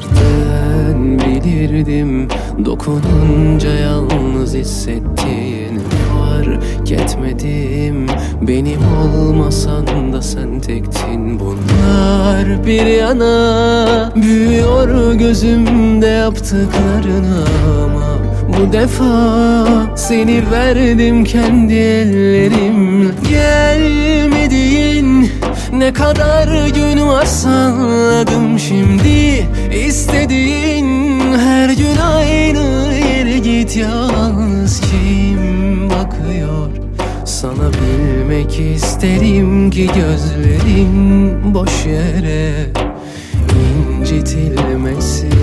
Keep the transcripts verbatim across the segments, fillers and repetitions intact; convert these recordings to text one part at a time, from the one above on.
nereden bilirdim, dokununca yalnız hissettiğini fark etmedim. Benim olmasan da sen tektin. Bunlar bir yana, büyüyor gözümde yaptıklarına, ama bu defa seni verdim kendi ellerimle. Gelmediğin ne kadar gün var sanladım şimdi. İstediğin her gün aynı yere git, yalnız kim bakıyor sana? Bilmek isterim ki gözlerin boş yere incitilmesin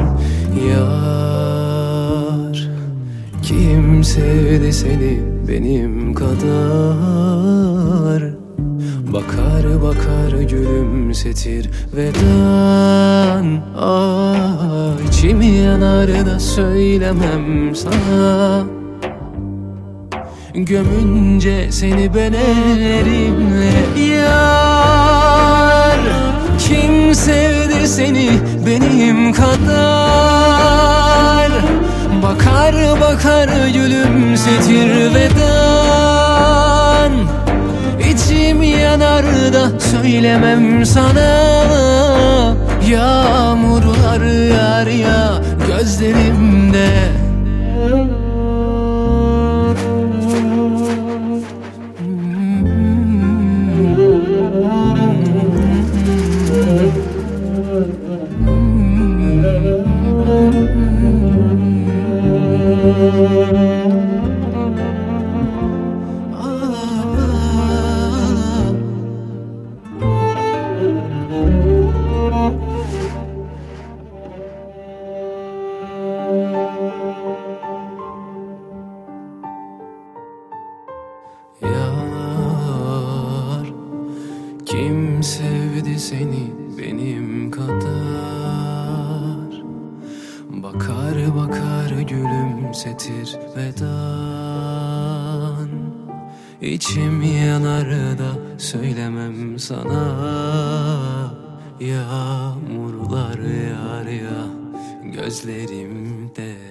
yar. Kim sevdi seni benim kadar? Bakar bakar gülümsetir veden. Ah, içim yanar da söylemem sana. Gömünce seni ben ellerimle yar. Kim sevdi seni benim kadar? Bakar bakar gülümsetir veden. İçim yanar da söylemem sana. Yağmurlar yağar ya gözlerimde. Yar, kim sevdi seni benim kadar? Bakar bakar gülümsetir veden. İçim yanar da söylemem sana. Yağmurlar yağar ya gözlerimde.